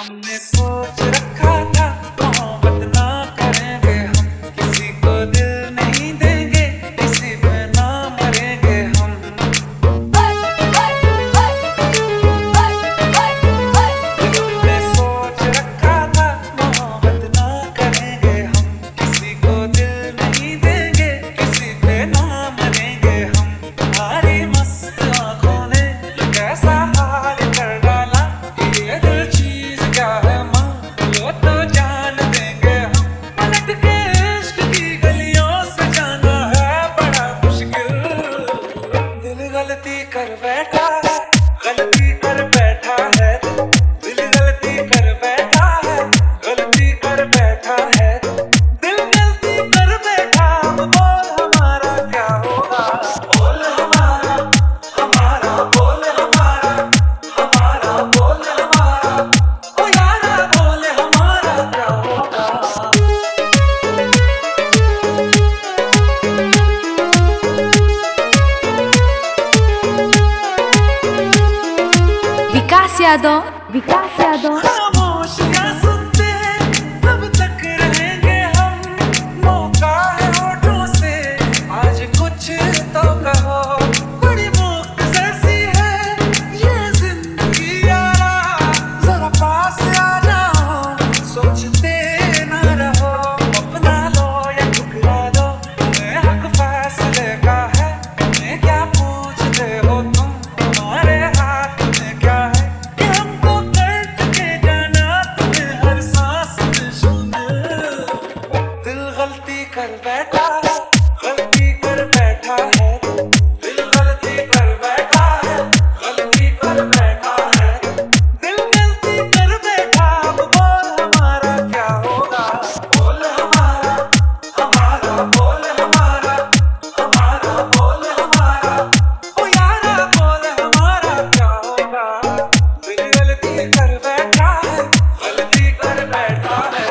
हमने सोच रखा था मोहब्बत ना करेंगे हम, किसी को दिल नहीं देंगे, किसी पे ना मरेंगे हम। हमने सोच रखा था मोहब्बत ना करेंगे हम, किसी को दिल नहीं देंगे, किसी पे ना मरेंगे हम। हमारी मस्त आँखों ने कैसा हाल कर डाला, ये दिल चीज क्या है माँ, लो तो जान देंगे हम। पलट के इश्क की गलियों से जाना है बड़ा मुश्किल। दिल गलती कर बैठा है, गलती कर बैठा है, दिल गलती कर बैठा है, गलती कर बैठा है, दिल गलती कर बैठा। अब बोल हमारा क्या होगा, बोल हमारा, हमारा बोल हमारा, हमारा बोल हमारा, ओ यारा बोल हमारा क्या होगा। विकास यादव, विकास यादव। खामोशियां सुनते तब तक रहेंगे हम, मौका है होठों से आज कुछ तो कहो। बड़ी मुख्तसर सी है ये जिंदगी यारा, जरा पास आ जाओ, सोचते ना रहो। अपना लो या ठुकरा दो, तुम्हें हक फैसले का है, हमें क्या पूछते हो तुम, हमारे हाथ में क्या है कि हमको करके जाना तुम्हें हर सांस में शामिल। दिल गलती कर बैठा है, गलती कर बैठा है, दिल गलती कर बैठा है, गलती कर बैठा है, दिल गलती कर बैठा। अब बोल हमारा क्या होगा, बोल हमारा, हमारा बोल हमारा, हमारा बोल हमारा, ओ यारा बोल हमारा क्या होगा। दिल गलती कर बैठा है, गलती कर बैठा है।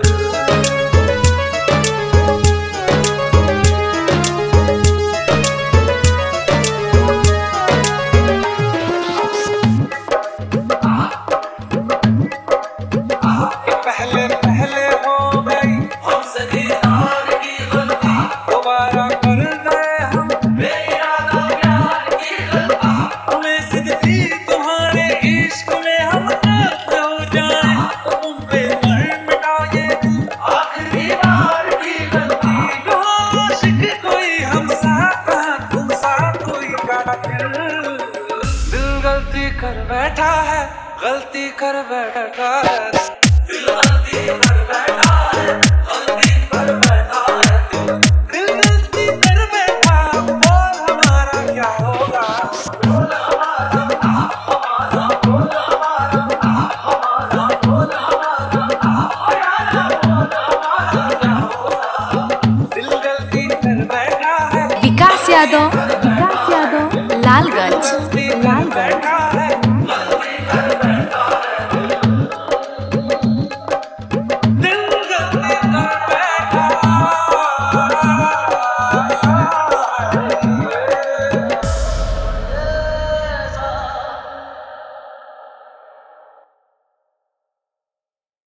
पहले पहले हो गई हमसे दीदार की गलती, दोबारा कर गए हम बेइरादा प्यार की गलती। हमें सिद्धि तुम्हारे इश्क में हम अब हो जाए, तो तुम पे मर मिटाओ ये दिल आखिरी बार की गलती। जो आशिक कोई हम साथ कहाँ तुम साथ कोई कातिल। दिल गलती कर बैठा है, गलती कर बैठा है, दिल गलती कर बैठा है, गलती कर बैठा है, दिल गलती कर बैठा। बोल हमारा क्या होगा, बोल हमारा, हमारा बोल हमारा, हमारा बोल हमारा, ओ यारा बोल हमारा क्या होगा। दिल गलती कर बैठा है, विकास यादव,